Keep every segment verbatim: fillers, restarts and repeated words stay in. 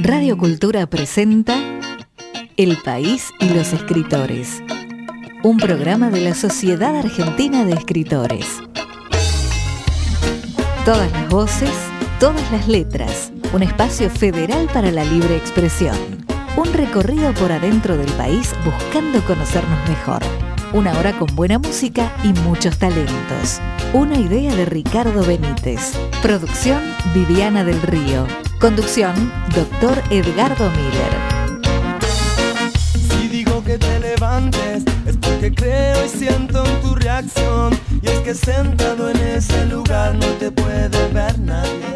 Radio Cultura presenta El País y los Escritores, un programa de la Sociedad Argentina de Escritores. Todas las voces, todas las letras, un espacio federal para la libre expresión. Un recorrido por adentro del país buscando conocernos mejor. Una hora con buena música y muchos talentos. Una idea de Ricardo Benítez. Producción Viviana del Río. Conducción Doctor Edgardo Miller. Si digo que te levantes es porque creo y siento en tu reacción. Y es que sentado en ese lugar no te puede ver nadie.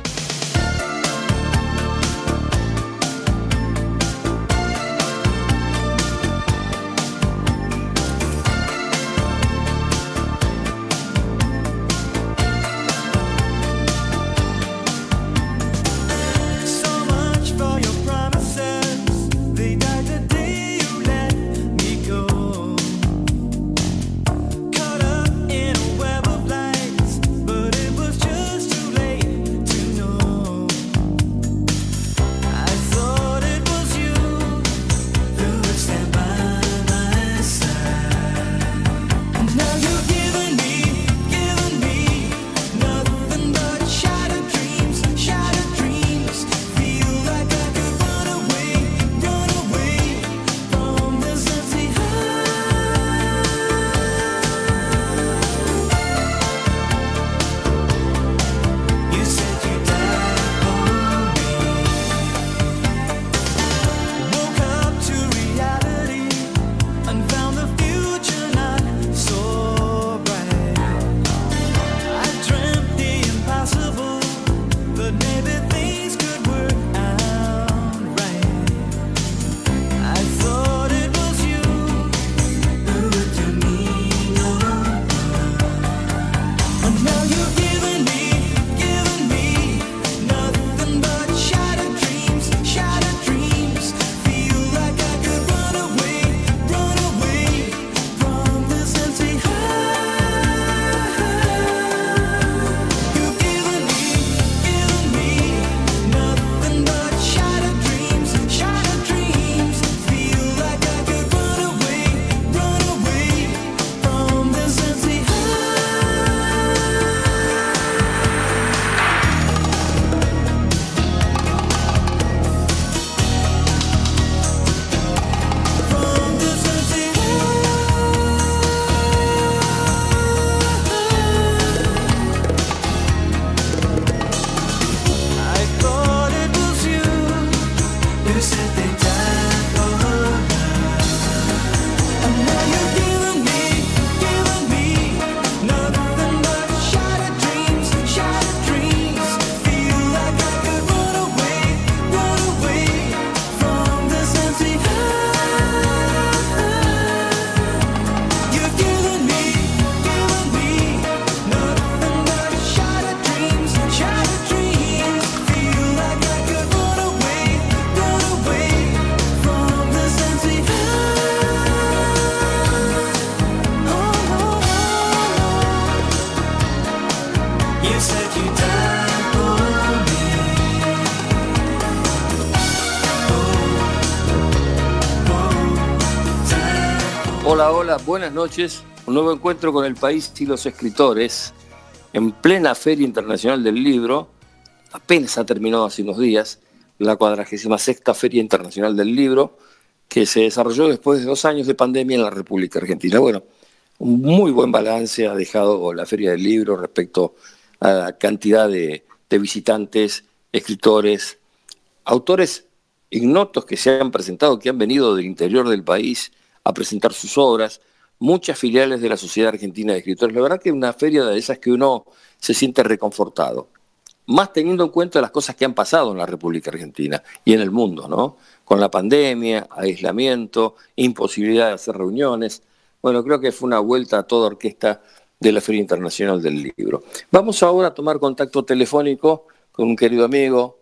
Hola, hola, buenas noches. Un nuevo encuentro con el país y los escritores en plena Feria Internacional del Libro. Apenas ha terminado hace unos días la cuadragésima sexta Feria Internacional del Libro, que se desarrolló después de dos años de pandemia en la República Argentina. Bueno, un muy buen balance ha dejado la Feria del Libro respecto a la cantidad de, de visitantes, escritores, autores ignotos que se han presentado, que han venido del interior del país a presentar sus obras, muchas filiales de la Sociedad Argentina de Escritores. La verdad que es una feria de esas que uno se siente reconfortado, más teniendo en cuenta las cosas que han pasado en la República Argentina y en el mundo, ¿no? Con la pandemia, aislamiento, imposibilidad de hacer reuniones. Bueno, creo que fue una vuelta a toda orquesta de la Feria Internacional del Libro. Vamos ahora a tomar contacto telefónico con un querido amigo.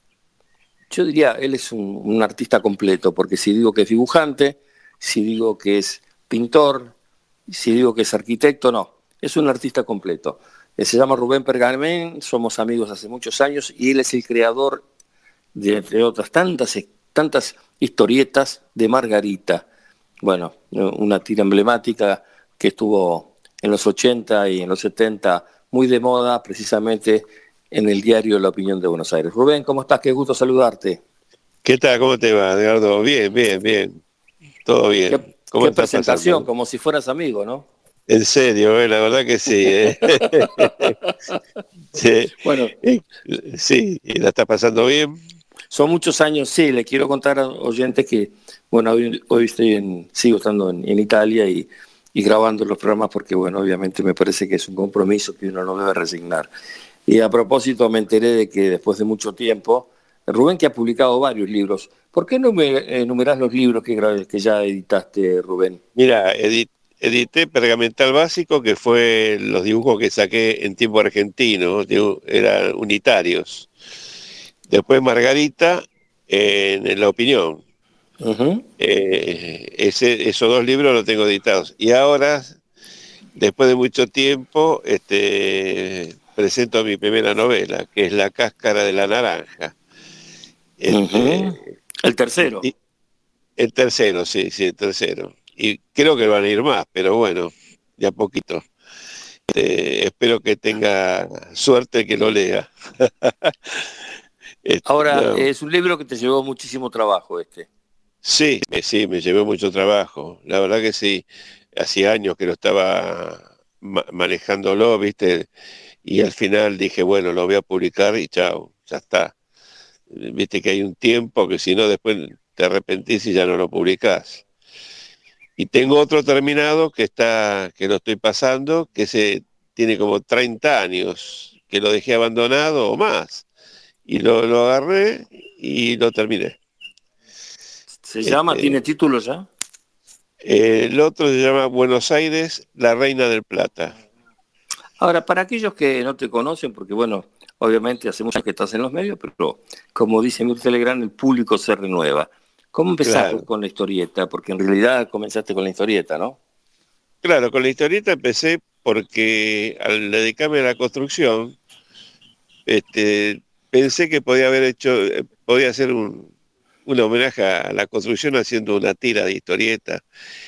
Yo diría, él es un, un artista completo, porque si digo que es dibujante, si digo que es pintor, si digo que es arquitecto, no, es un artista completo. Se llama Rubén Pergamén, somos amigos hace muchos años y él es el creador de, entre otras tantas, tantas historietas de Margarita. Bueno, una tira emblemática que estuvo en los ochenta y en los setenta muy de moda, precisamente en el diario La Opinión de Buenos Aires. Rubén, ¿cómo estás? Qué gusto saludarte. ¿Qué tal? ¿Cómo te va, Edgardo? Bien, bien, bien. Todo bien. Qué, ¿Cómo qué estás presentación, pasando? como si fueras amigo, ¿no? En serio, eh, la verdad que sí. eh. Sí, Bueno, eh, sí, ¿y la estás pasando bien? son muchos años, sí, le quiero contar a oyentes que, bueno, hoy, hoy estoy en, sigo estando en, en Italia y, y grabando los programas porque, bueno, obviamente me parece que es un compromiso que uno no debe resignar. Y a propósito me enteré de que después de mucho tiempo, Rubén que ha publicado varios libros, ¿por qué no me enumerás los libros que, gra- que ya editaste, Rubén? Mira, edi- edité Pergamental Básico, que fue los dibujos que saqué en tiempo argentino, dibu- eran unitarios. Después Margarita, en, en La Opinión. Ujú. Eh, ese, esos dos libros los tengo editados. Y ahora, después de mucho tiempo, este, presento mi primera novela, que es La Cáscara de la Naranja. Ujú. Este, El tercero. y el tercero, sí, sí, el tercero. Y creo que van a ir más, pero bueno, de a poquito. Este, espero que tenga suerte que lo lea. Este, Ahora, no. es un libro que te llevó muchísimo trabajo este. Sí, me- sí, me llevó mucho trabajo. La verdad que sí, hacía años que lo estaba ma- manejándolo, ¿viste? Y al final dije, bueno, lo voy a publicar y chao, ya está. Viste que hay un tiempo que si no después te arrepentís y ya no lo publicás. Y tengo otro terminado que está, que lo estoy pasando, que se tiene como treinta años, que lo dejé abandonado o más. Y lo, lo agarré y lo terminé. Se llama, tiene Este, título ya. eh, el otro se llama Buenos Aires, la Reina del Plata. Ahora, para aquellos que no te conocen, porque bueno, obviamente hace mucho que estás en los medios, pero como dice Mirta Legrand, el público se renueva. ¿Cómo empezaste Claro, con la historieta? Porque en realidad comenzaste con la historieta, ¿no? claro, con la historieta empecé porque al dedicarme a la construcción, este, pensé que podía haber hecho, eh, podía hacer un, un homenaje a la construcción haciendo una tira de historieta.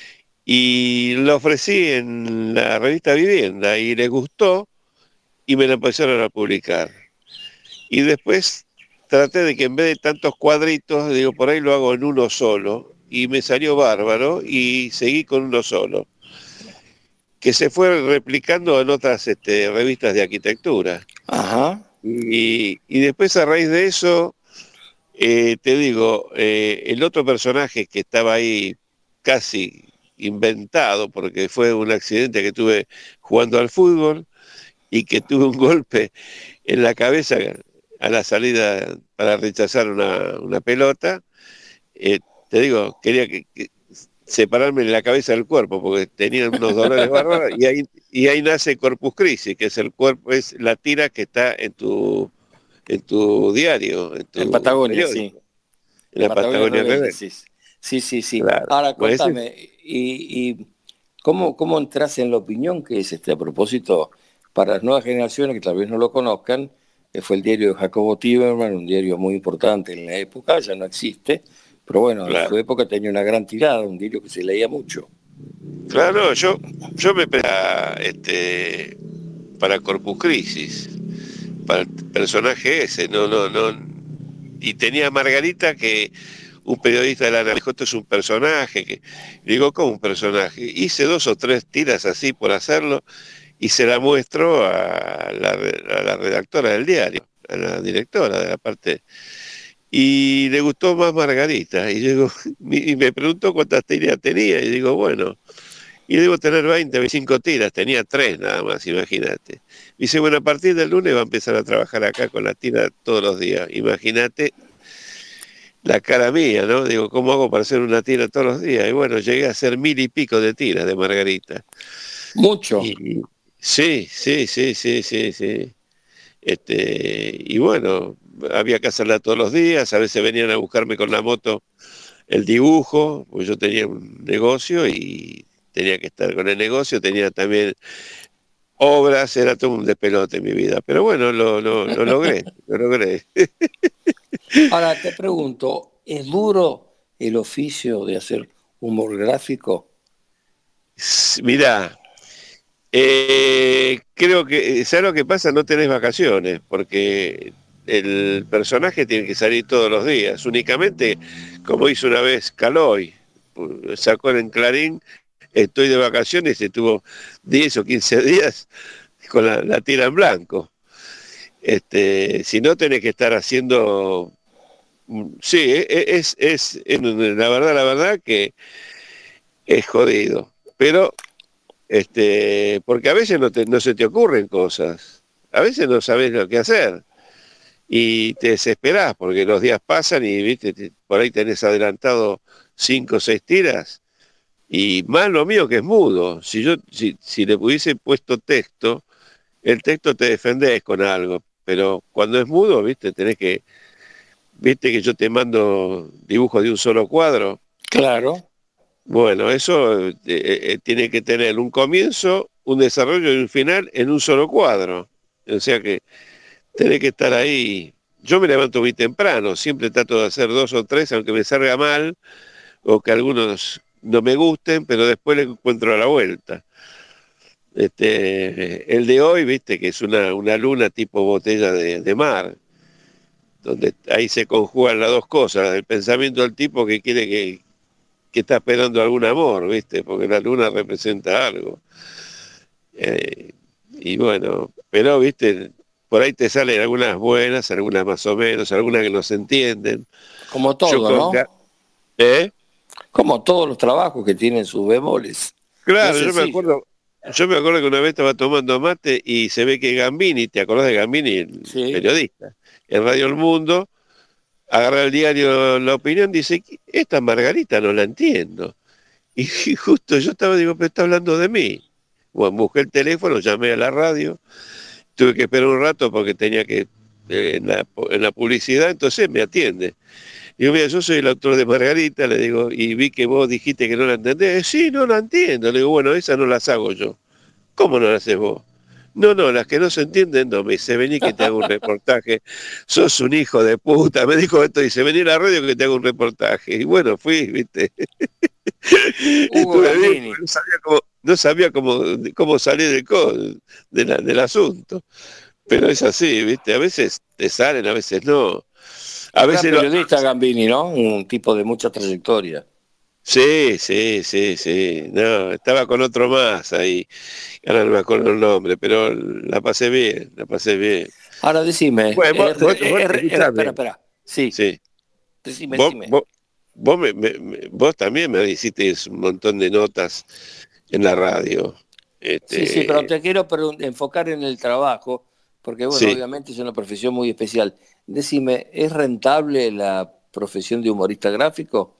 Y lo ofrecí en la revista Vivienda y les gustó y me la empezaron a publicar. Y después traté de que en vez de tantos cuadritos, digo, por ahí lo hago en uno solo. Y me salió bárbaro y seguí con uno solo, que se fue replicando en otras este, revistas de arquitectura. Ajá. Y, y después a raíz de eso, eh, te digo, eh, el otro personaje que estaba ahí casi inventado, porque fue un accidente que tuve jugando al fútbol y que tuve un golpe en la cabeza a la salida para rechazar una, una pelota. Eh, te digo, quería que, que separarme la cabeza del cuerpo porque tenía unos dolores bárbaros y ahí, y ahí nace Corpus Christi, que es el cuerpo, es la tira que está en tu, en tu diario, en En tu Patagonia, sí. periódico, en En la Patagonia Patagonia Rebelde, Rebelde. sí. Sí, sí, sí. Claro. Ahora, Pues ese- contame, ¿y, y cómo, cómo entras en la opinión que es este a propósito para las nuevas generaciones que tal vez no lo conozcan? Eh, fue el diario de Jacobo Tiberman, un diario muy importante en la época, ya no existe, pero bueno, en su claro, época tenía una gran tirada, un diario que se leía mucho. claro, yo, yo me para, este, para Corpus Christi, para el personaje ese, no, no, no. Y tenía a Margarita que un periodista de la me dijo, esto es un personaje, que digo, ¿cómo un personaje? Hice dos o tres tiras así por hacerlo y se la muestro a la, a la redactora del diario, a la directora de la parte. Y le gustó más Margarita. Y, digo, y me preguntó cuántas tiras tenía. Y digo, bueno, y debo tener veinte, veinticinco tiras. Tenía tres nada más, imagínate. Dice, bueno, a partir del lunes va a empezar a trabajar acá con la tira todos los días. Imagínate la cara mía, ¿no? Digo, ¿cómo hago para hacer una tira todos los días? Y bueno, llegué a hacer mil y pico de tiras de Margarita. Mucho. Y sí, sí, sí, sí, sí, sí. Este, y bueno, había que hacerla todos los días, a veces venían a buscarme con la moto el dibujo, pues yo tenía un negocio y tenía que estar con el negocio, tenía también obras, era todo un despelote en mi vida, pero bueno, lo, lo, lo logré, lo logré. Ahora te pregunto, ¿es duro el oficio de hacer humor gráfico? Mirá, eh, creo que, ¿sabes lo que pasa? No tenés vacaciones, porque el personaje tiene que salir todos los días. Únicamente, como hizo una vez Caloi, sacó en Clarín, estoy de vacaciones, y estuvo diez o quince días con la, la tira en blanco. Este, si no tenés que estar haciendo, sí, e- e- es, es, es- la verdad, la verdad que es jodido. Pero este, porque a veces no, te- no se te ocurren cosas, a veces no sabes lo que hacer y te desesperás porque los días pasan y viste, te- por ahí tenés adelantado cinco o seis tiras y más lo mío que es mudo. Si yo, si, si le hubiese puesto texto, el texto te defendés con algo, pero cuando es mudo, viste, tenés que, viste que yo te mando dibujos de un solo cuadro. Claro. Bueno, eso eh, eh, tiene que tener un comienzo, un desarrollo y un final en un solo cuadro. O sea que tenés que estar ahí. Yo me levanto muy temprano, siempre trato de hacer dos o tres, aunque me salga mal, o que algunos no me gusten, pero después le encuentro a la vuelta. Este, el de hoy, viste, que es una, una luna tipo botella de, de mar, donde ahí se conjugan las dos cosas, el pensamiento del tipo que quiere que, que está esperando algún amor, ¿viste? Porque la luna representa algo. Eh, y bueno, pero, ¿viste? Por ahí te salen algunas buenas, algunas más o menos, algunas que no se entienden. Como Yo todo, con... ¿no? ¿Eh? Como todos los trabajos que tienen sus bemoles. No es Claro, yo me sencillo. acuerdo, yo me acuerdo que una vez estaba tomando mate y se ve que Gambini, ¿te acordás de Gambini, el Sí. periodista? En Radio El Mundo, agarra el diario La Opinión, dice, esta Margarita no la entiendo. Y justo yo estaba, digo, pero está hablando de mí. Bueno, busqué el teléfono, llamé a la radio, tuve que esperar un rato porque tenía que, eh, en la, en la publicidad, entonces me atiende. Digo, mira, yo soy el autor de Margarita, le digo, y vi que vos dijiste que no la entendés. Sí, no la entiendo. Le digo, bueno, esas no las hago yo. ¿Cómo no las haces vos? No, no, las que no se entienden, no, me dice, vení que te hago un reportaje. Sos un hijo de puta. Me dijo esto, dice, vení a la radio que te hago un reportaje. Y bueno, fui, viste. Hugo Estuve bien, Gandini. no sabía cómo, no sabía cómo, cómo salir del, co- de la- del asunto. Pero es así, viste, a veces te salen, a veces no. A Un gran veces lo, periodista Gambini, ¿no? Un tipo de mucha trayectoria. sí, sí, sí, sí. No, estaba con otro más ahí. Ahora no me acuerdo el nombre, pero la pasé bien, la pasé bien. Ahora decime, Bueno, vos, er- vos- vos- er- er- espera, escuchame, espera. Sí, sí. decime, Vos, decime. vos, vos, me- me- me- vos también me hiciste un montón de notas en la radio. Sí, sí, pero Este, te quiero pregun- enfocar en el trabajo, porque bueno, sí, obviamente es una profesión muy especial. Decime, ¿es rentable la profesión de humorista gráfico?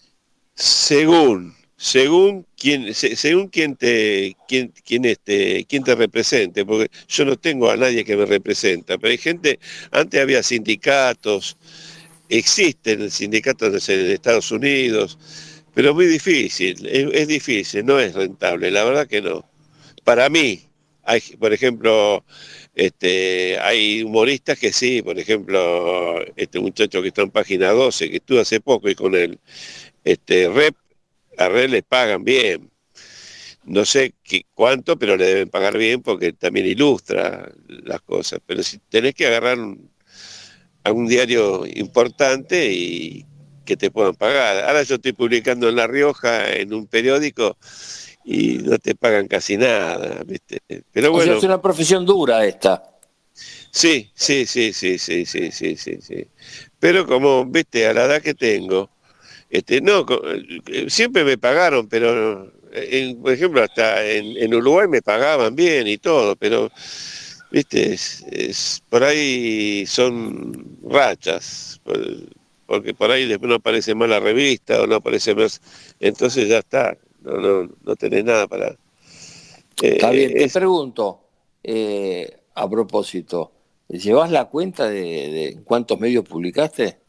según, según quién, se- según quién te, quién, quién este, quién te represente, porque yo no tengo a nadie que me representa, pero hay gente, antes había sindicatos, existen sindicatos en Estados Unidos, pero es muy difícil, es, es difícil, no es rentable, la verdad que no. Para mí, hay, por ejemplo, este, hay humoristas que sí, por ejemplo, este muchacho que está en página doce, que estuvo hace poco y con el este, rep, a Red le pagan bien. No sé qué, cuánto, pero le deben pagar bien porque también ilustra las cosas. Pero si tenés que agarrar un, a un diario importante y que te puedan pagar. Ahora yo estoy publicando en La Rioja, en un periódico, y no te pagan casi nada, ¿viste? Pero O sea, es bueno, una profesión dura esta. sí, sí, sí, sí, sí, sí, sí, sí, sí. Pero como, viste, a la edad que tengo, este, no, co- eh, siempre me pagaron, pero, eh, en- por ejemplo, hasta en, en Uruguay me pagaban bien y todo, pero, viste, es, es- por ahí son rachas, por- porque por ahí después no aparece más la revista o no aparece más, entonces ya está, no, no, no tenés nada para... Está eh, bien, te es, pregunto, eh, a propósito, ¿llevas la cuenta de, de cuántos medios publicaste?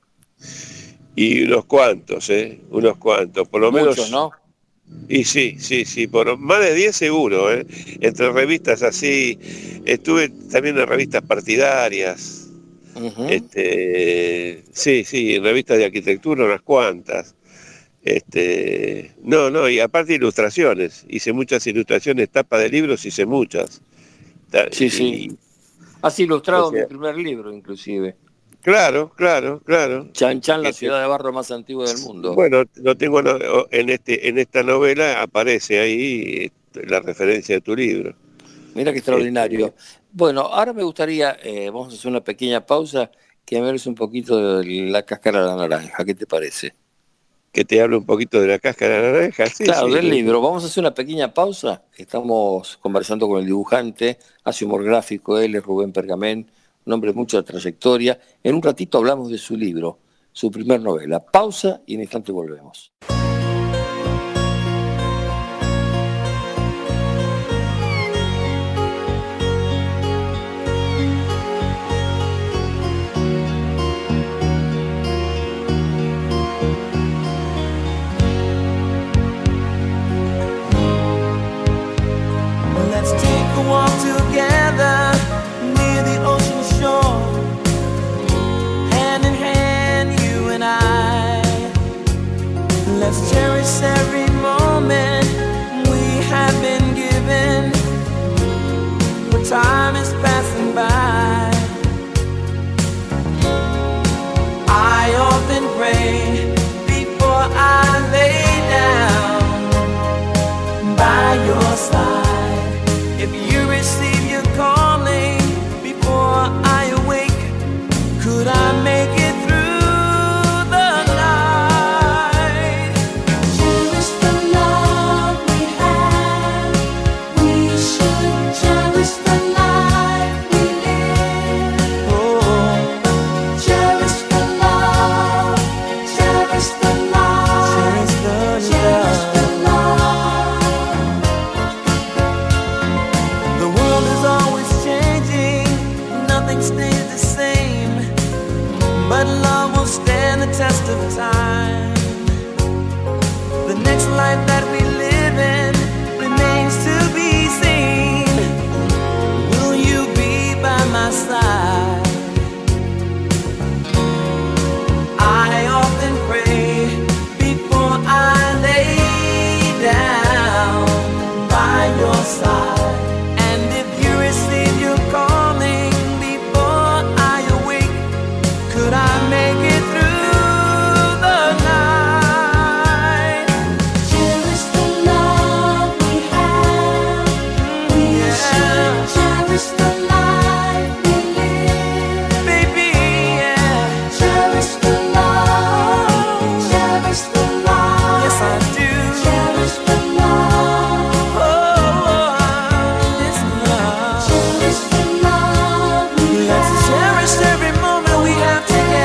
y unos cuantos, ¿eh? Unos cuantos, por lo Muchos, menos. ¿no? Y sí, sí, sí, por más de diez seguro, ¿eh? Entre revistas así, estuve también en revistas partidarias, Uh-huh. Este, sí, sí, en revistas de arquitectura unas cuantas. Este, no, no, y aparte ilustraciones. Hice muchas ilustraciones, tapa de libros, hice muchas. Sí, y, sí. Has ilustrado o sea, mi primer libro, inclusive. Claro, claro, claro. Chan Chan, la este, ciudad de barro más antigua del mundo. Bueno, lo tengo en este, en esta novela aparece ahí la referencia de tu libro. Mira qué extraordinario. Este... Bueno, ahora me gustaría, eh, vamos a hacer una pequeña pausa, que me hables un poquito de la cáscara de la naranja. ¿Qué te parece? Que te hable un poquito de la cáscara de la naranja. Sí, claro, sí, del sí. libro. Vamos a hacer una pequeña pausa. Estamos conversando con el dibujante, hace humor gráfico, él es Rubén Pergamén, un hombre de mucha trayectoria. En un ratito hablamos de su libro, su primer novela. Pausa y en instante volvemos. Walk together near the ocean shore, hand in hand, you and I. Let's cherish every moment we have been given, but time is passing by. I often pray before I lay down by your side. If you receive your calling before I awake, could I make it through the night? Cherish the love we have. We should cherish the life we live. Oh, cherish the love, cherish the love, cherish the love. Cherish the stays the same, but love will stand the test of time. The next life that we live in remains to be seen. Will you be by my side? I often pray before I lay down by your side. And if you receive your calling, could I make it through the night? Cherish the love we have. We yeah. should cherish the life we live. Baby, yeah. Cherish the love. Cherish the love. Yes, I do. Cherish the love. Oh, this love. Cherish the love we Let's have. Cherish every moment we have.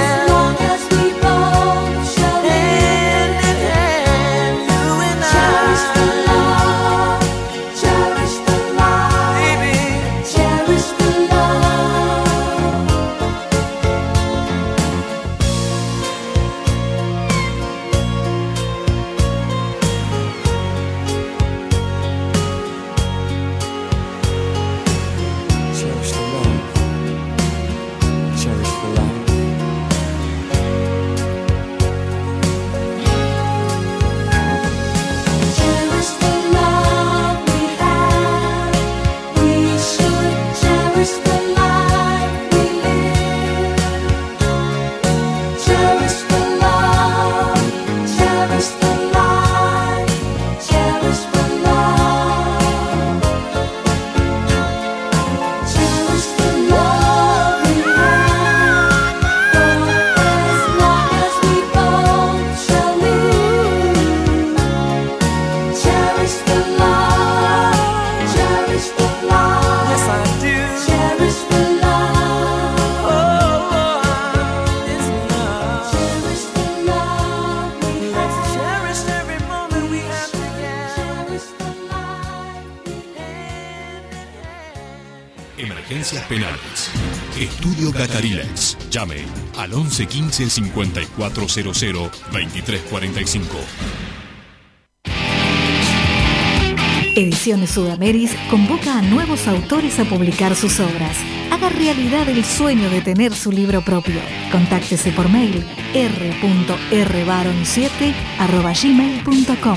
Emergencias penales. Estudio Catarilex. Llame al once quince cincuenta y cuatro cero cero veintitrés cuarenta y cinco. Ediciones Sudameris convoca a nuevos autores a publicar sus obras. Haga realidad el sueño de tener su libro propio. Contáctese por mail r punto r baron siete arroba gmail punto com.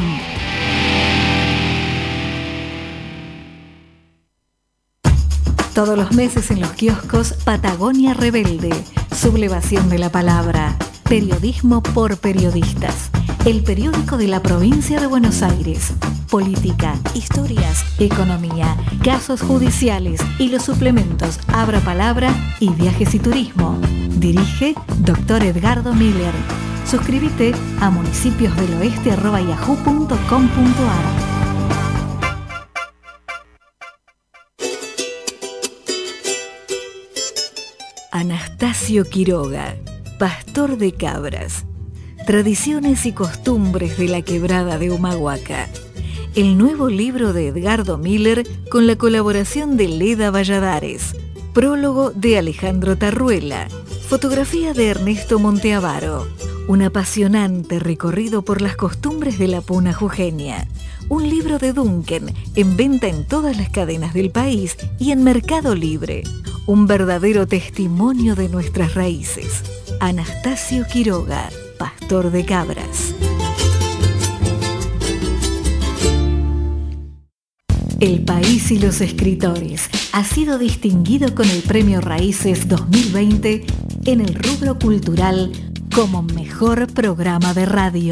Todos los meses en los kioscos Patagonia Rebelde. Sublevación de la palabra. Periodismo por periodistas. El periódico de la provincia de Buenos Aires. Política, historias, economía, casos judiciales y los suplementos Abra Palabra y Viajes y Turismo. Dirige doctor Edgardo Miller. Suscríbete a municipiosdeloeste arroba yahoo punto com punto ar. Anastasio Quiroga, pastor de cabras. Tradiciones y costumbres de la quebrada de Humahuaca. El nuevo libro de Edgardo Miller con la colaboración de Leda Valladares. Prólogo de Alejandro Tarruela. Fotografía de Ernesto Monteavaro. Un apasionante recorrido por las costumbres de la puna jujeña. Un libro de Duncan en venta en todas las cadenas del país y en Mercado Libre. Un verdadero testimonio de nuestras raíces. Anastasio Quiroga, pastor de cabras. El País y los Escritores ha sido distinguido con el Premio Raíces dos mil veinte en el rubro cultural como mejor programa de radio.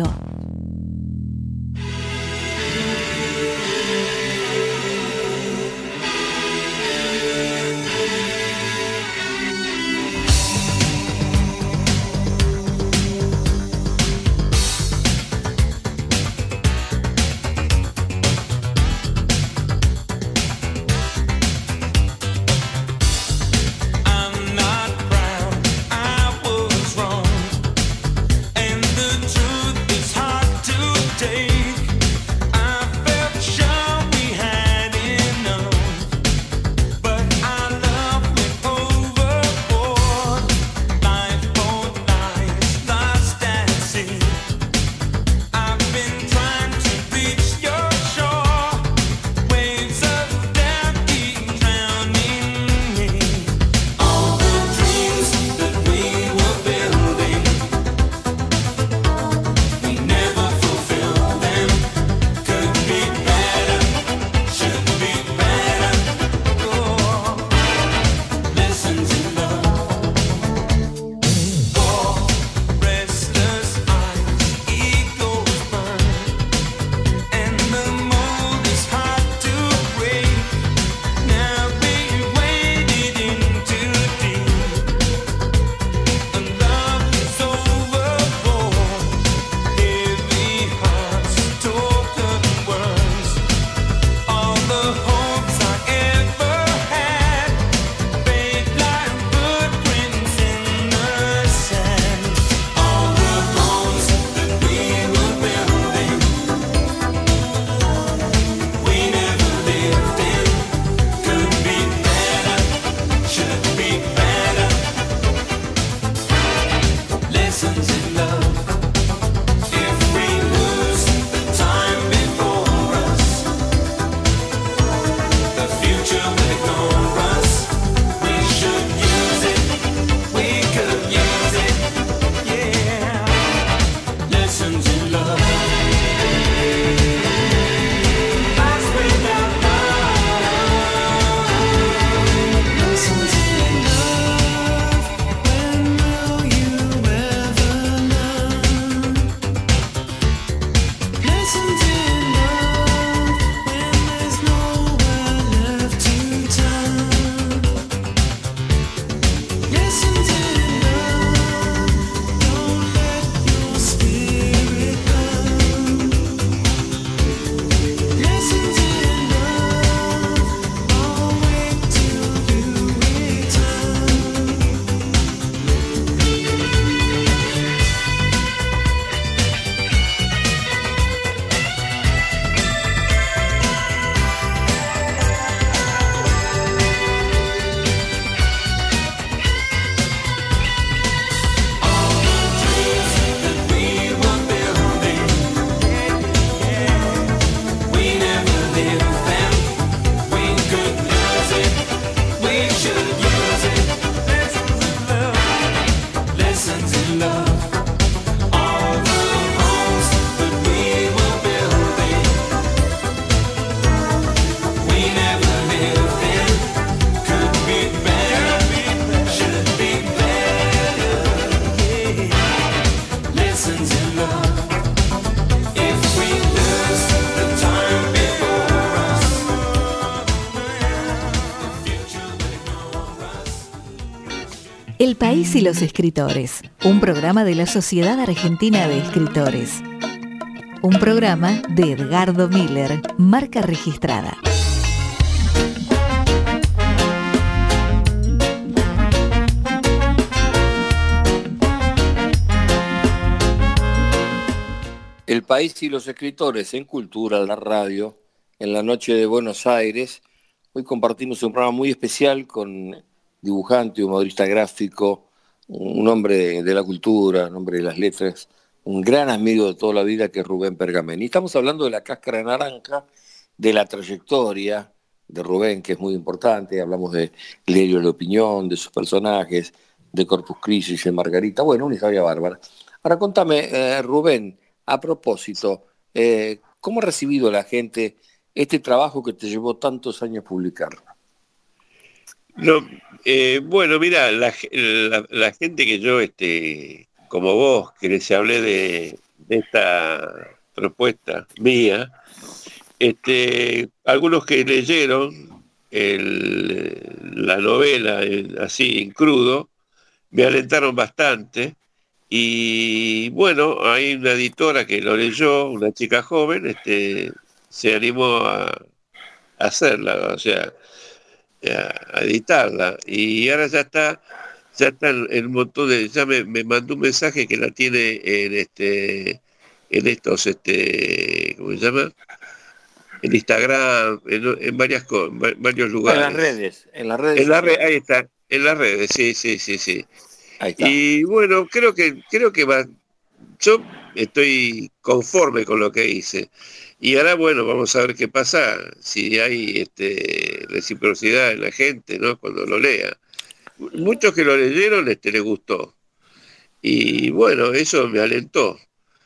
El País y los Escritores, un programa de la Sociedad Argentina de Escritores. Un programa de Edgardo Miller, marca registrada. El País y los Escritores en Cultura, la radio, en la noche de Buenos Aires. Hoy compartimos un programa muy especial con dibujante, humorista gráfico, un hombre de, de la cultura, un hombre de las letras, un gran amigo de toda la vida que es Rubén Pergameni. Y estamos hablando de La Cáscara Naranja, de la trayectoria de Rubén, que es muy importante. Hablamos de Diario de Opinión, de sus personajes, de Corpus Christi, de Margarita. Bueno, una historia bárbara. Ahora contame, eh, Rubén, a propósito, eh, ¿cómo ha recibido la gente este trabajo que te llevó tantos años publicar? No, eh, bueno, mira, la, la, la gente que yo, este, como vos, que les hablé de, de esta propuesta mía, este, algunos que leyeron el, la novela el, así en crudo, me alentaron bastante. Y bueno, hay una editora que lo leyó, una chica joven, este, se animó a, a hacerla, o sea, a, a editarla. Y ahora ya está, ya está el, el montón de, ya me, me mandó un mensaje que la tiene en este, en estos, este, ¿cómo se llama? En Instagram, en, en varias co- en varios lugares. En las redes, en las redes En la red, sociales. ahí está, en las redes, sí, sí, sí, sí. Ahí está. Y bueno, creo que, creo que va, yo estoy conforme con lo que hice. Y ahora, bueno, vamos a ver qué pasa, si hay este, reciprocidad en la gente, ¿no? Cuando lo lea. Muchos que lo leyeron este, les gustó. Y bueno, eso me alentó.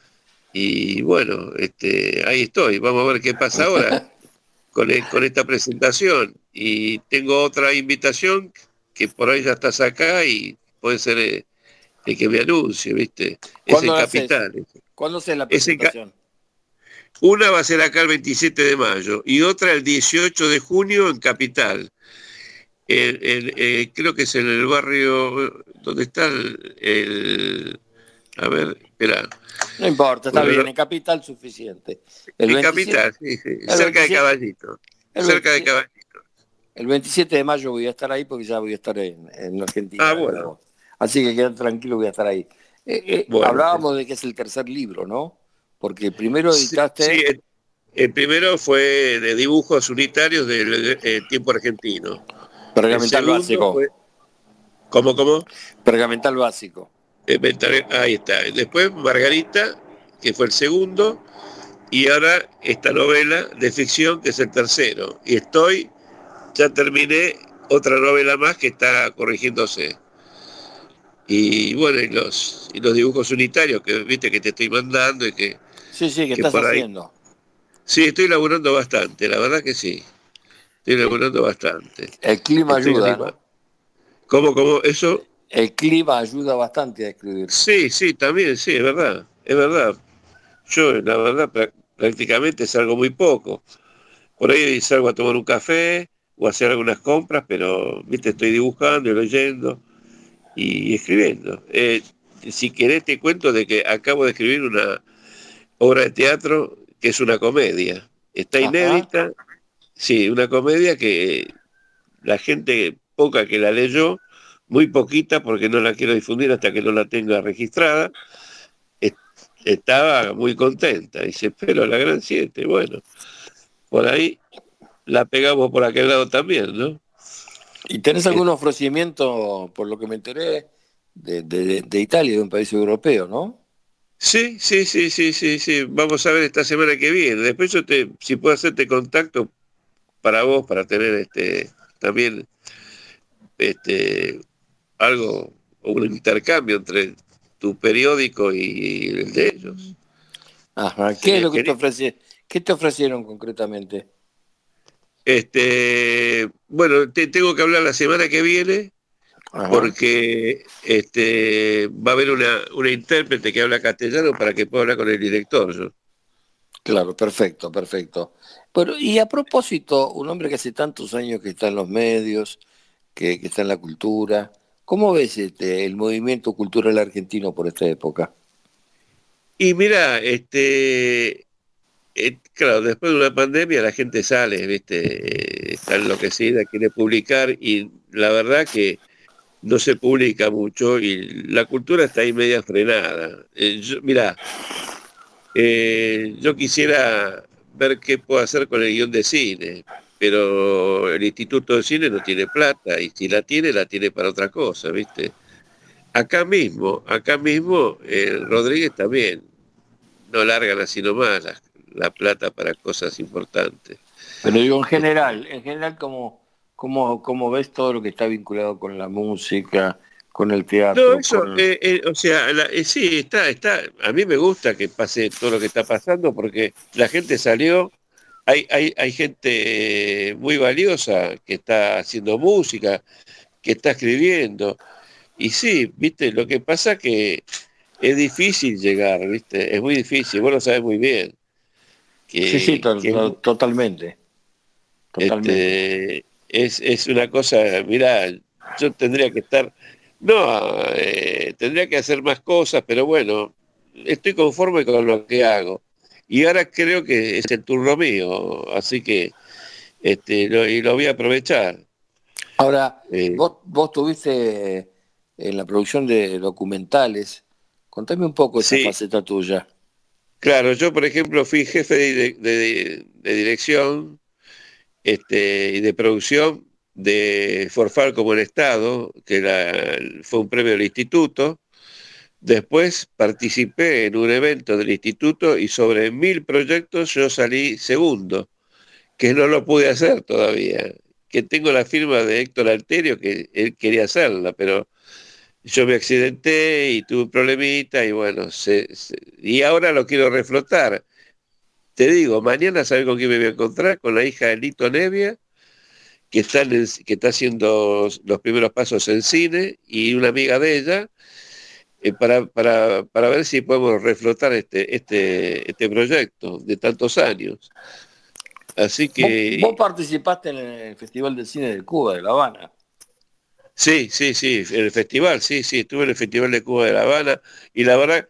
Y bueno, este, ahí estoy. Vamos a ver qué pasa ahora con, e- con esta presentación. Y tengo otra invitación que por ahí ya estás acá y puede ser eh, el que me anuncie, ¿viste? Es ¿Cuándo en la haces? Capital. ¿Cuándo haces la Es en Ca- presentación? Una va a ser acá el veintisiete de mayo y otra el dieciocho de junio en Capital. El- el- eh, creo que es en el barrio donde está el, el- a ver, espera, No importa, está bueno, bien, no- en Capital suficiente. El en veintisiete, Capital, sí, sí, el cerca de veintisiete, Caballito, el cerca de veintisiete, Caballito. el veintisiete de mayo voy a estar ahí porque ya voy a estar en, en Argentina Ah, de bueno, nuevo. Así que quedan tranquilo, voy a estar ahí. Eh, eh, bueno, sí. hablábamos de que es el tercer libro, ¿no? Porque primero Sí, sí, editaste el, el primero fue de dibujos unitarios del eh, tiempo argentino. El Pergamental segundo Básico. fue, ¿cómo, cómo? Pergamental Básico. Eh, Mental- Ahí está. Después Margarita, que fue el segundo, y ahora esta novela de ficción, que es el tercero. Y estoy, ya terminé otra novela más que está corrigiéndose. Y bueno, y los, y los dibujos unitarios que viste que te estoy mandando y que, Sí, sí, ¿qué que estás por ahí. haciendo? Sí, estoy laburando bastante, la verdad que sí. Estoy laburando bastante. El clima Estoy ayuda, animado. ¿no? ¿Cómo, cómo? ¿Eso? El clima ayuda bastante a escribir. Sí, sí, también, sí, es verdad. Es verdad. Yo, la verdad, prá- prácticamente salgo muy poco. Por ahí salgo a tomar un café o a hacer algunas compras, pero, viste, estoy dibujando y leyendo y escribiendo. Eh, si querés te cuento de que acabo de escribir una obra de teatro que es una comedia. Está Ajá. inédita, sí, una comedia que la gente poca que la leyó, muy poquita porque no la quiero difundir hasta que no la tenga registrada, est- estaba muy contenta. Dice, pero la gran siete, bueno, por ahí la pegamos por aquel lado también, ¿no? ¿Y tenés Eh, algún ofrecimiento, por lo que me enteré, de, de- de Italia, de un país europeo, ¿no? Sí, sí, sí, sí, sí, sí. Vamos a ver esta semana que viene. Después yo te, si puedo hacerte contacto para vos, para tener este también este algo, o un intercambio entre tu periódico y el de ellos. Ajá. ¿Qué es Sería lo que te genial. ofrece, qué te ofrecieron concretamente? Este, bueno, te tengo que hablar la semana que viene Ajá. porque este va a haber una, una intérprete que habla castellano para que pueda hablar con el director yo. Claro, perfecto, perfecto. Bueno, y a propósito, un hombre que hace tantos años que está en los medios, que, que está en la cultura, ¿Cómo ves este, el movimiento cultural argentino por esta época? Y mira, este, eh, claro, después de una pandemia la gente sale, ¿viste? Eh, está enloquecida, quiere publicar y la verdad que no se publica mucho y la cultura está ahí media frenada. Eh, yo- mira, eh, yo quisiera ver qué puedo hacer con el guión de cine, pero el Instituto de Cine no tiene plata y si la tiene, la tiene para otra cosa, ¿viste? Acá mismo, acá mismo, eh, Rodríguez también, no largan así nomás la, la plata para cosas importantes. Pero digo, en Este, general, en general, ¿cómo, cómo, cómo ves todo lo que está vinculado con la música, con el no, teatro, eso, con... eh, eh, o sea, la- eh, sí, está, está, a mí me gusta que pase todo lo que está pasando porque la gente salió, hay, hay, hay gente eh, muy valiosa que está haciendo música, que está escribiendo, y sí, viste, lo que pasa que es difícil llegar, viste, es muy difícil, vos lo sabés muy bien, Sí, sí, que, to- que es to- totalmente, totalmente. Este, es, es una cosa, mira, yo tendría que estar, no, eh, tendría que hacer más cosas, pero bueno, estoy conforme con lo que hago. Y ahora creo que es el turno mío, así que este, lo, y lo voy a aprovechar. Ahora, Eh, vos, vos tuviste en la producción de documentales, contame un poco esa sí, faceta tuya. claro, yo por ejemplo fui jefe de, de- de dirección este, y de producción de Forfar como el Estado, que era- fue un premio del instituto. Después participé en un evento del instituto y sobre mil proyectos yo salí segundo, que no lo pude hacer todavía, que tengo la firma de Héctor Alterio, que él quería hacerla, pero yo me accidenté y tuve un problemita y bueno, se- se- y ahora lo quiero reflotar. Te digo, mañana sabes con quién me voy a encontrar, con la hija de Lito Nevia, que está, en el- que está haciendo los primeros pasos en cine, y una amiga de ella eh, para, para, para ver si podemos reflotar este, este, este proyecto de tantos años. Así Vos, vos que participaste en el Festival de Cine de Cuba, de La Habana. sí, sí, sí, en el festival, sí, sí, estuve en el Festival de Cuba de La Habana y la verdad,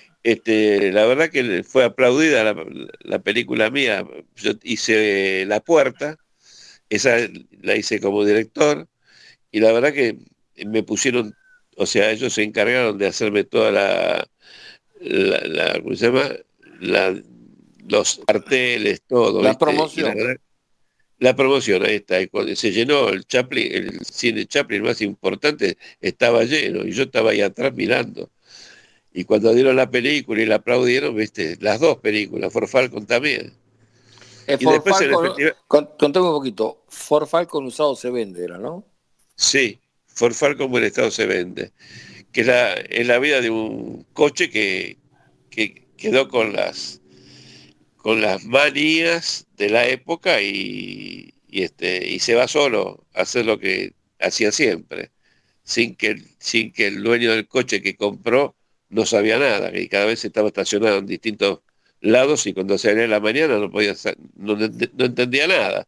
este, la verdad que fue aplaudida la, la película mía. Yo hice La Puerta, esa la hice como director y la verdad que me pusieron, o sea, ellos se encargaron de hacerme toda la, la, la- ¿cómo se llama? La, los carteles, todo, La ¿viste? Y la promoción. verdad, la promoción, ahí está, y cuando se llenó el Chaplin, el cine Chaplin más importante, estaba lleno, y yo estaba ahí atrás mirando. Y cuando dieron la película y la aplaudieron, ¿viste? Las dos películas, For Falcon también. Eh, Y For después en el Falcon, festival, con- contame un poquito. For Falcon usado se vende, era, ¿no? sí, For Falcon buen estado se vende, que es la, es la vida de un coche que, que quedó con las con las manías de la época y, y, este, y se va solo a hacer lo que hacía siempre, sin que, el- sin que el dueño del coche que compró no sabía nada, y cada vez estaba estacionado en distintos lados y cuando salía en la mañana no podía sa- no, ent- no entendía nada.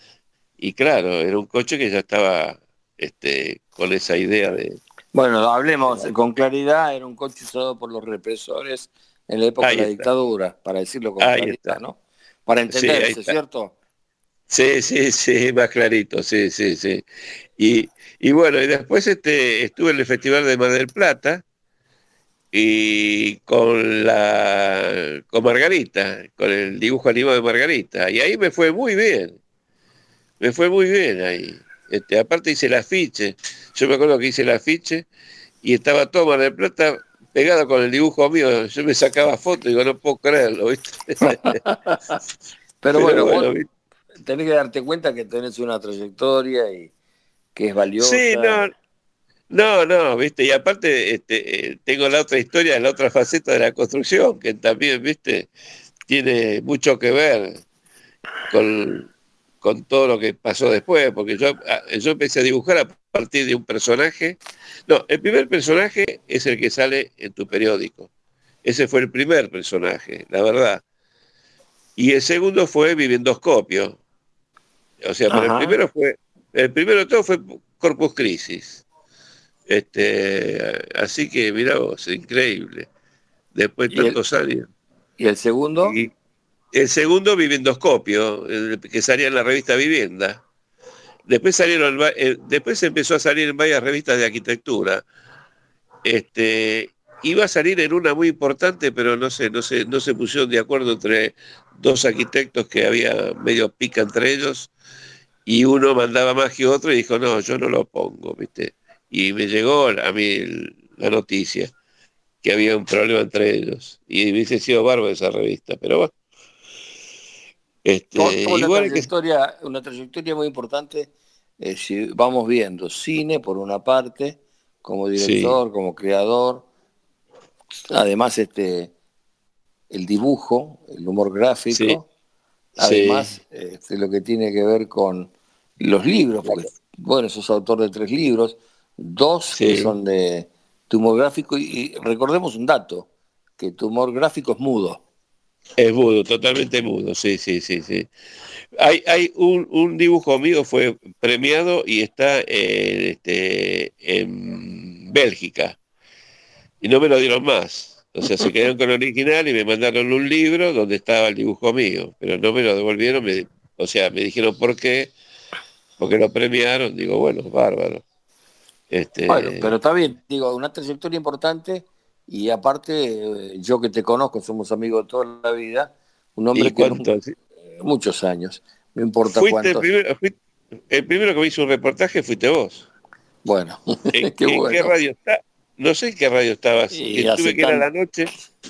Y claro, era un coche que ya estaba este, con esa idea de, Bueno, de hablemos la- con claridad. Era un coche usado por los represores en la época de Ahí la está, dictadura, para decirlo con ahí claridad, está. ¿no? Para Sí, ahí entenderse, está. ¿cierto? Sí, sí, sí, más clarito, sí, sí, sí. Y, y bueno, y después este, estuve en el Festival de Mar del Plata y con la con Margarita, con el dibujo animado de Margarita, y ahí me fue muy bien, me fue muy bien ahí. Este, aparte hice el afiche, yo me acuerdo que hice el afiche y estaba todo Mar del Plata pegado con el dibujo mío, yo me sacaba fotos y digo, no puedo creerlo, ¿viste? Pero Pero bueno, vos bueno, ¿viste? tenés que darte cuenta que tenés una trayectoria y que es Sí, valiosa. no, no, no, viste, y aparte este, eh, tengo la otra historia, la otra faceta de la construcción, que también, viste, tiene mucho que ver con, con todo lo que pasó después, porque yo, ah, yo empecé a dibujar a partir de un personaje. No, el primer personaje es el que sale en tu periódico. Ese fue el primer personaje, la verdad. Y el segundo fue Viviendoscopio. O sea, pero el Ajá. primero fue, el primero de todo fue Corpus Crisis. Este, así que mirá vos, increíble. Después de ¿Y el, tantos años. y el segundo? Y el segundo, Vivendoscopio, el que salía en la revista Vivienda. Después salieron, eh, después empezó a salir en varias revistas de arquitectura. Este, iba a salir en una muy importante, pero no sé, no sé, no se pusieron de acuerdo entre dos arquitectos que había medio pica entre ellos, y uno mandaba más que otro y dijo, no, yo no lo pongo, ¿viste? Y me llegó a mí el- la noticia que había un problema entre ellos. Y hubiese sido bárbaro esa revista, pero bueno. Este, Toda una igual que trayectoria, una trayectoria muy importante. Eh, si vamos viendo cine por una parte, como sí, director, como creador, además este el dibujo, el humor sí, gráfico, sí, además este, lo que tiene que ver con los libros, porque bueno, sos autor de tres libros, dos que sí. son de tu humor gráfico, y, y recordemos un dato, que tu humor gráfico es mudo. Es mudo, totalmente mudo, sí, sí, sí, sí. Hay, hay un, un dibujo mío fue premiado y está eh, este, en Bélgica. Y no me lo dieron más. O sea, se quedaron con el original y me mandaron un libro donde estaba el dibujo mío, pero no me lo devolvieron. Me- o sea, me dijeron por qué, porque lo premiaron. Digo, bueno, bárbaro. Bueno, pero Este, está bien, digo, una trayectoria importante y aparte, eh, yo que te conozco, somos amigos de toda la vida, un ¿y hombre que nunca, cuánto? muchos años, no importa Fuiste el cuántos, primero, fuiste- el primero que me hizo un reportaje fuiste vos. bueno, ¿En, qué en qué bueno, radio está? No sé en qué radio estabas. y Que hace tuve que ir a la tan, noche.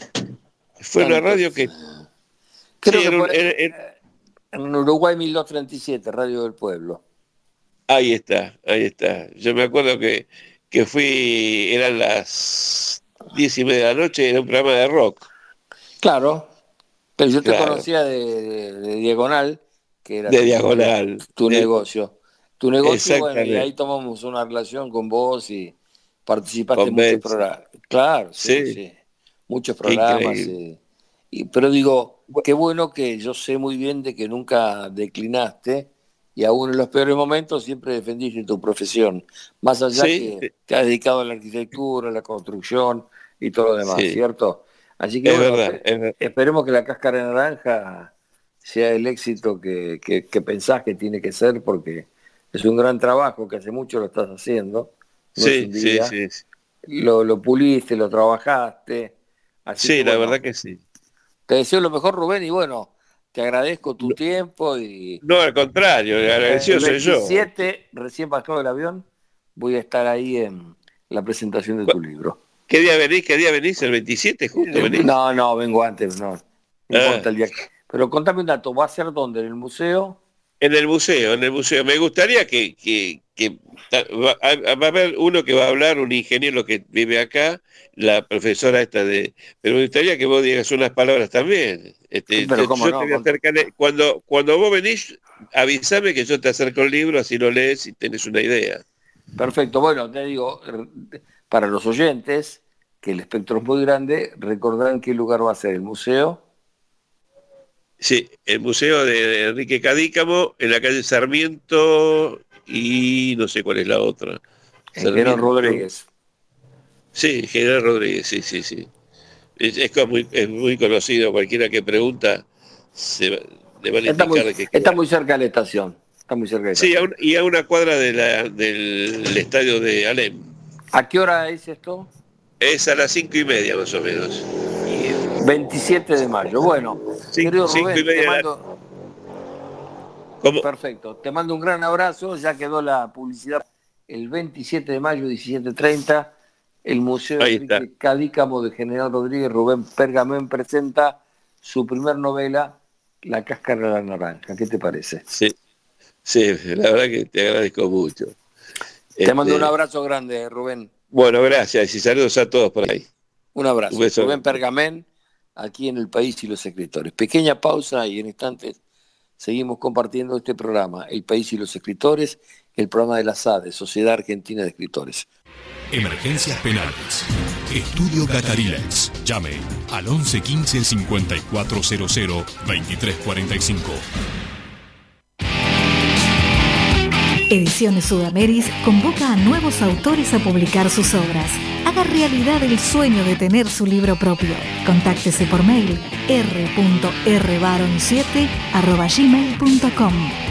Fue una radio tantos, que, creo sí, que era un- por, era- era- en Uruguay mil doscientos treinta y siete, Radio del Pueblo. ahí está, ahí está. Yo me acuerdo que, que fui, eran las diez y media de la noche, era un programa de rock. Claro, pero yo te Claro, conocía de, de- de Diagonal, que era de tu, tu, diagonal. tu de- negocio. Tu negocio, y bueno, y ahí exactamente. tomamos una relación con vos y participaste en muchos Convence. programas. Claro, sí, Sí, sí, muchos qué programas. increíble. eh. Y, pero digo, Bu- qué bueno que yo sé muy bien de que nunca declinaste y aún en los peores momentos siempre defendiste tu profesión, más allá Sí, que sí, te has dedicado a la arquitectura, a la construcción y todo lo demás, sí, ¿cierto? Así que es bueno, verdad, espe- es ver- esperemos que la cáscara de naranja sea el éxito que, que, que pensás que tiene que ser, porque es un gran trabajo que hace mucho lo estás haciendo, no es Sí, un sí, día, sí. Sí, lo, lo puliste, lo trabajaste, así que sí, la verdad bueno, que sí. te deseo lo mejor, Rubén, y bueno, te agradezco tu No, tiempo y no, al contrario, el eh, el agradecido soy yo. veintisiete, recién bajado del avión, voy a estar ahí en la presentación de Cu- tu libro. ¿Qué día venís? ¿Qué día venís? ¿El veintisiete justo Eh, venís? No, no, vengo antes, no, no importa Ah, el día. que- Pero contame un dato, ¿va a ser dónde? ¿En el museo? en el museo, en el museo. Me gustaría que, que, que ta- va, a- va a haber uno que va a hablar, un ingeniero que vive acá, la profesora esta de... Pero me gustaría que vos digas unas palabras también. Este, Pero yo, cómo yo te no, voy a con- acercar, cuando, cuando vos venís, avísame que yo te acerco el libro, así lo lees y tenés una idea. perfecto. Bueno, te digo, r- para los oyentes, que el espectro es muy grande, recordar en qué lugar va a ser el museo. Sí, el museo de Enrique Cadícamo, en la calle Sarmiento y no sé cuál es la otra. En General Sarmiento. Rodríguez. Sí, General Rodríguez, sí, sí, sí. Es, es como muy, es muy conocido, cualquiera que pregunta se, va- le van a Está muy, indicar de qué está queda. muy cerca de la estación. Está muy cerca de la Sí, a estación. un- y a una cuadra de la, del estadio de Alem. ¿A qué hora es esto? Es a las cinco y media más o menos. veintisiete de mayo. Bueno, Cin- querido cinco y Rubén, te media. de la- mando, ¿Cómo? perfecto, te mando un gran abrazo, ya quedó la publicidad el veintisiete de mayo, diecisiete treinta, el Museo Ahí está. Enrique Cadícamo de General Rodríguez. Rubén Pergamén presenta su primer novela, La cáscara de la naranja. ¿Qué te parece? Sí, sí, la verdad que te agradezco mucho. Te mando un Este, abrazo grande, Rubén. bueno, gracias y saludos a todos por ahí. Un abrazo. Un beso Rubén grande. Pergamén, aquí en El País y los Escritores. Pequeña pausa y en instantes seguimos compartiendo este programa, El País y los Escritores, el programa de la S A D, Sociedad Argentina de Escritores. Emergencias penales. Estudio Catarilex. Llame al once quince cincuenta y cuatro cero cero veintitrés cuarenta y cinco. Ediciones Sudameris convoca a nuevos autores a publicar sus obras. Haga realidad el sueño de tener su libro propio. Contáctese por mail r punto r baron siete arroba gmail punto com.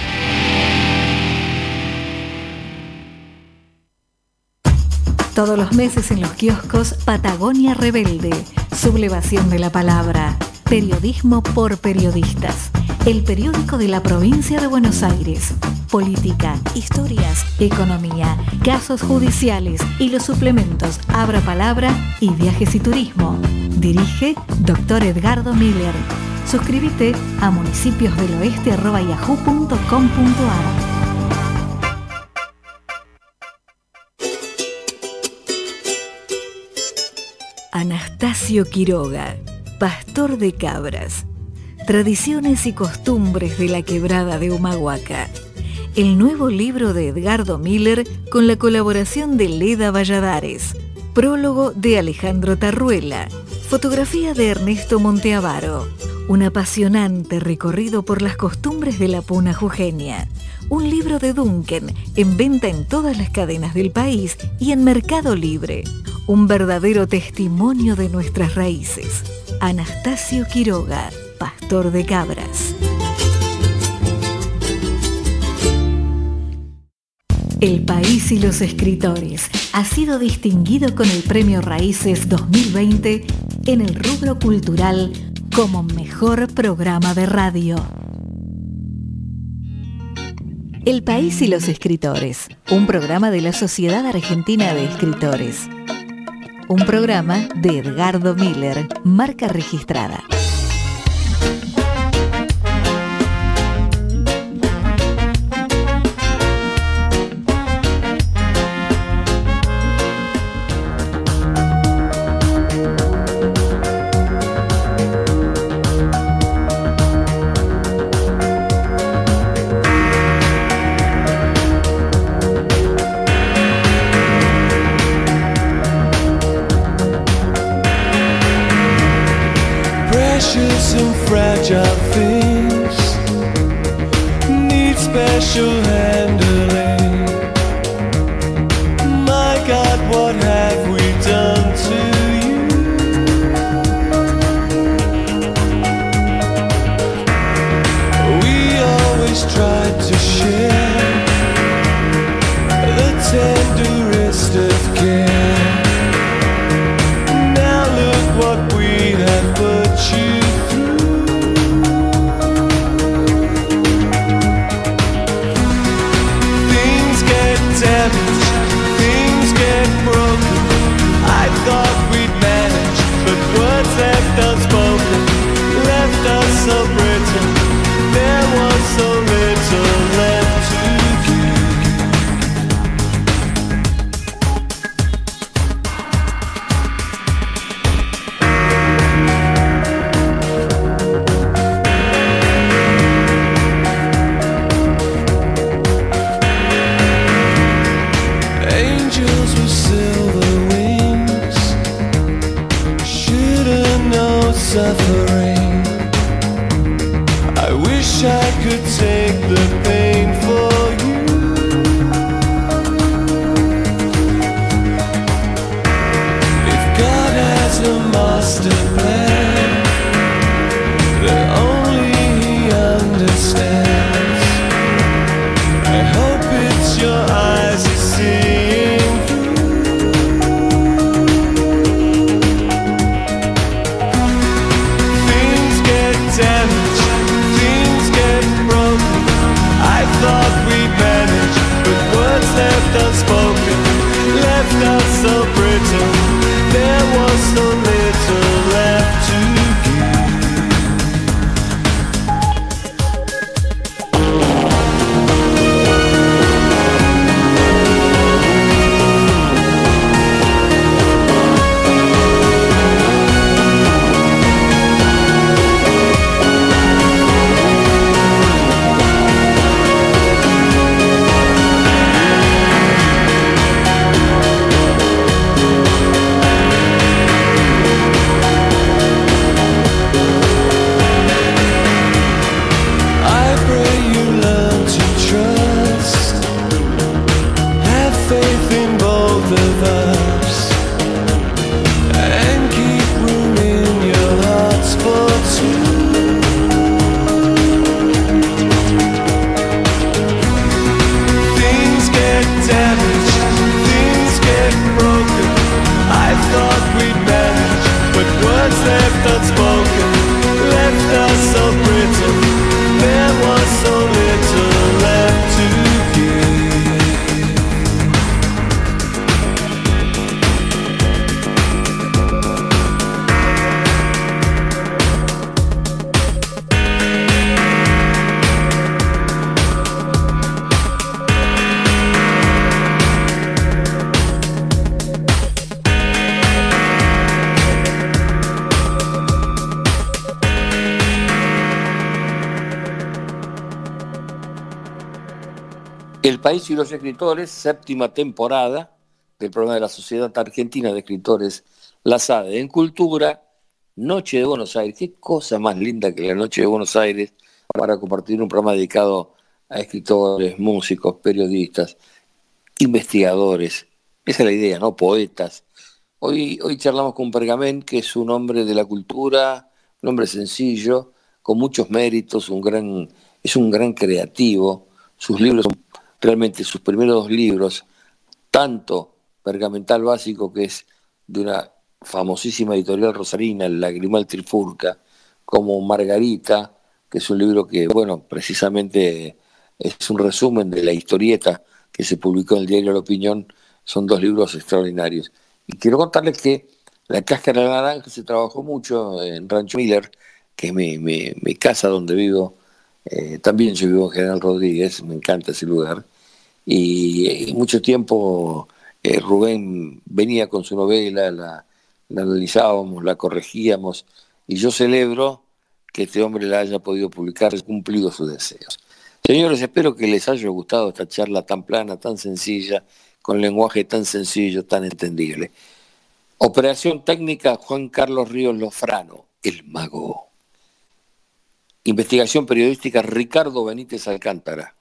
Todos los meses en los kioscos Patagonia Rebelde, sublevación de la palabra, periodismo por periodistas, el periódico de la provincia de Buenos Aires, política, historias, economía, casos judiciales y los suplementos Abra Palabra y Viajes y Turismo. Dirige doctor Edgardo Miller. Suscríbete a municipiosdeloeste arroba yahoo punto com punto ar. Anastasio Quiroga, pastor de cabras. Tradiciones y costumbres de la quebrada de Humahuaca. El nuevo libro de Edgardo Miller con la colaboración de Leda Valladares. Prólogo de Alejandro Tarruela. Fotografía de Ernesto Monteavaro. Un apasionante recorrido por las costumbres de la puna jujeña. Un libro de Duncan en venta en todas las cadenas del país y en Mercado Libre. Un verdadero testimonio de nuestras raíces. Anastasio Quiroga, pastor de cabras. El País y los Escritores ha sido distinguido con el Premio Raíces dos mil veinte en el rubro cultural como mejor programa de radio. El País y los Escritores, un programa de la Sociedad Argentina de Escritores. Un programa de Edgardo Miller, marca registrada. Fragile things need special handling. My God, what have we done to you? We always tried to share the tenderest of care. Now look what we have put you. Things get broken. I thought we'd manage, but words left unspoken left us so brittle. There was so little left to give. Angels with silver wings shouldn't know suffering. I wish I could take the pain for you. If God has a master plan that only He understands, I hope it's your eyes you see. Left unspoken, left us so brittle. There was so little left left unspoken, left us so brittle. There was so little left to give. El País y los Escritores, séptima temporada del programa de la Sociedad Argentina de Escritores, la S A D E. En Cultura, Noche de Buenos Aires. Qué cosa más linda que la Noche de Buenos Aires para compartir un programa dedicado a escritores, músicos, periodistas, investigadores. Esa es la idea, ¿no? Poetas. Hoy, hoy charlamos con Pergamén, que es un hombre de la cultura, un hombre sencillo, con muchos méritos, un gran, es un gran creativo. Sus libros son realmente sus primeros dos libros, tanto Pergamental Básico, que es de una famosísima editorial rosarina, el Lagrimal Trifurca, como Margarita, que es un libro que, bueno, precisamente es un resumen de la historieta que se publicó en el diario La Opinión. Son dos libros extraordinarios. Y quiero contarles que La Cáscara de la Naranja se trabajó mucho en Rancho Miller, que es mi, mi, mi casa donde vivo. Eh, también yo vivo en General Rodríguez, me encanta ese lugar. Y, y mucho tiempo eh, Rubén venía con su novela, la, la analizábamos, la corregíamos, y yo celebro que este hombre la haya podido publicar, cumplido sus deseos. Señores, espero que les haya gustado esta charla tan plana, tan sencilla, con lenguaje tan sencillo, tan entendible. Operación técnica, Juan Carlos Ríos Lofrano, el mago. Investigación periodística, Ricardo Benítez Alcántara.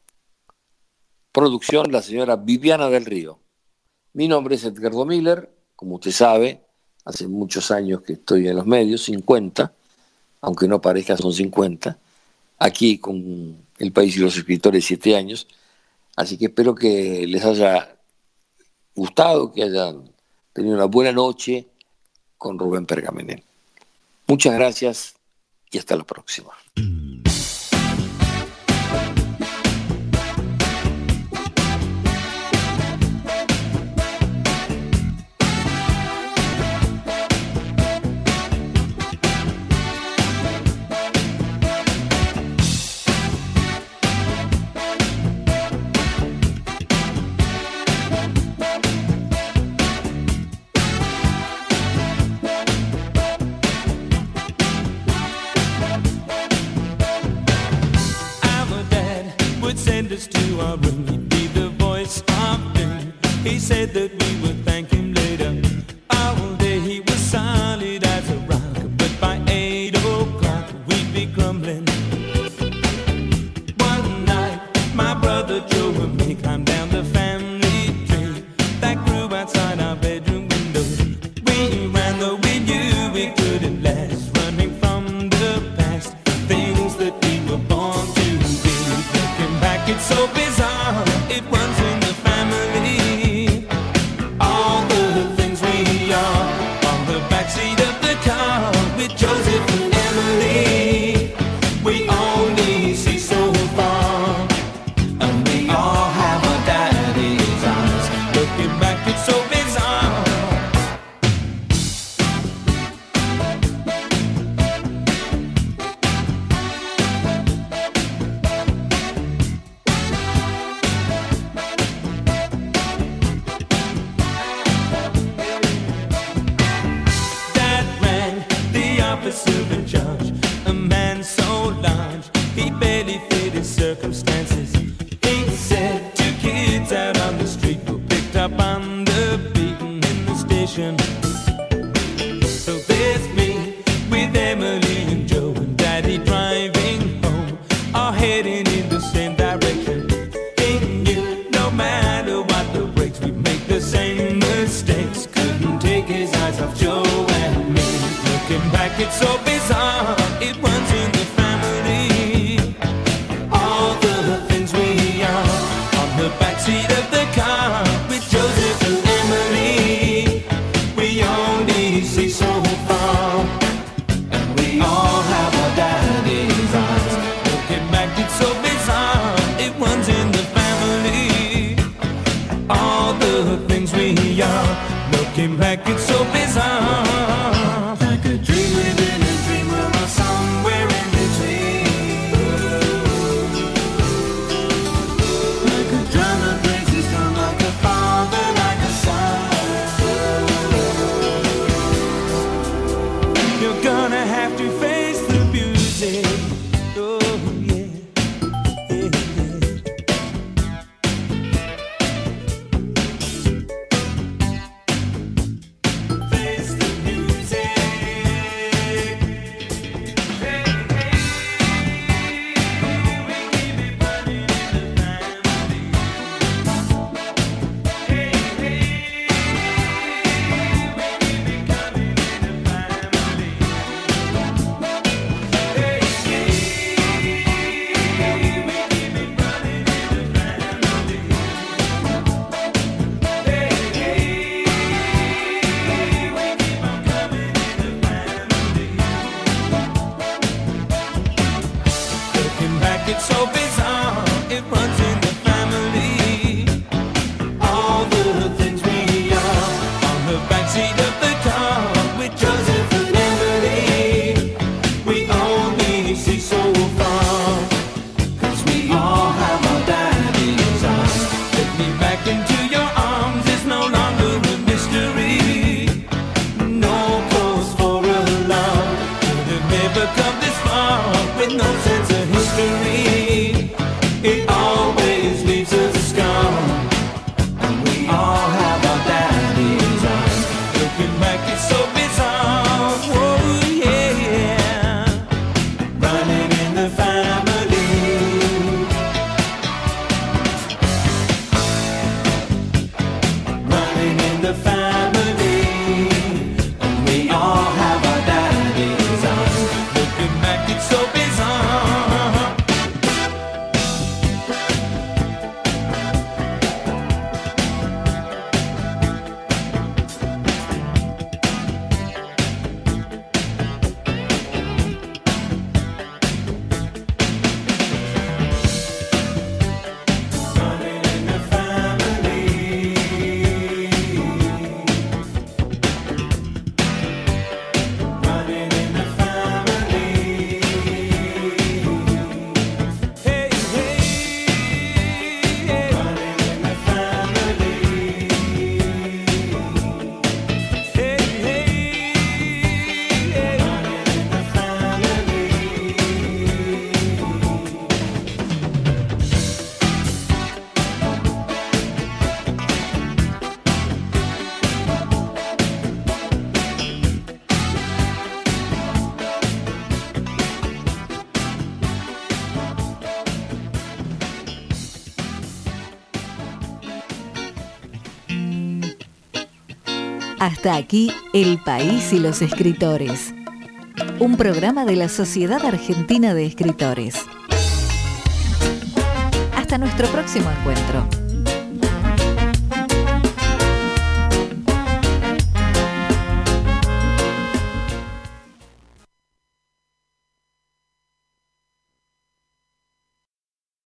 Producción, la señora Viviana del Río. Mi nombre es Edgardo Miller, como usted sabe, hace muchos años que estoy en los medios, cincuenta, aunque no parezca son cincuenta, aquí con El País y los Escritores siete años, así que espero que les haya gustado, que hayan tenido una buena noche con Rubén Pergamenén. Muchas gracias y hasta la próxima. Send us to our room, he'd be the voice of doom. He said that we would thank him later. All day he was solid as a rock, but by eight o'clock we'd be crumbling. One night my brother Joe and me climbed down the family tree that grew outside our bedroom window. We ran though we knew we couldn't last, running from the past, things that we were born to be. Looking back, it's so bizarre, it runs in the family. All the things we are on the backseat of the car with Joseph and Emily. We only see so far, and we all have our daddy's eyes. Looking back, it's so bizarre. Officer in charge, a man so large, he barely fit his circumstances. He said two kids out on the street were picked up on the beaten in the station. So there's me with Emily and Joe and Daddy driving home, all heading in the same direction. He knew no matter what the brakes, we'd make the same mistakes. Couldn't take his eyes off Joe and me. Looking back, it's so bizarre, it runs in the family. All the things we are on the backseat of the car with Joseph and Emily. We only see so far, You're gonna have to face the music. Oh yeah, yeah, yeah. Face the music. Hey, hey, we keep it running in the family. Hey, hey, we keep it coming in the family. Hey, hey, we keep it running in the family. Hey, hey, we keep on coming in the family. Looking back, it's so bizarre. It runs in the family. All the things we are on the backseat of the car with Joseph and Emily. We only see so far, 'cause we all have our daddy's eyes. Take me back into your arms, it's no longer a mystery. No cause for a love, could have never come this far with no sense of history. It always leaves a scar, and we all have our daddy's eyes. Looking back, it's so bizarre. Whoa, yeah. Running in the family. Running in the family. And we all have our daddy's eyes. Looking back, it's so bizarre. Running in the family. Running in the family. Hey, hey, running in the family. Hey, hey, running in the family. Hasta aquí El País y los Escritores, un programa de la Sociedad Argentina de Escritores. Hasta nuestro próximo encuentro.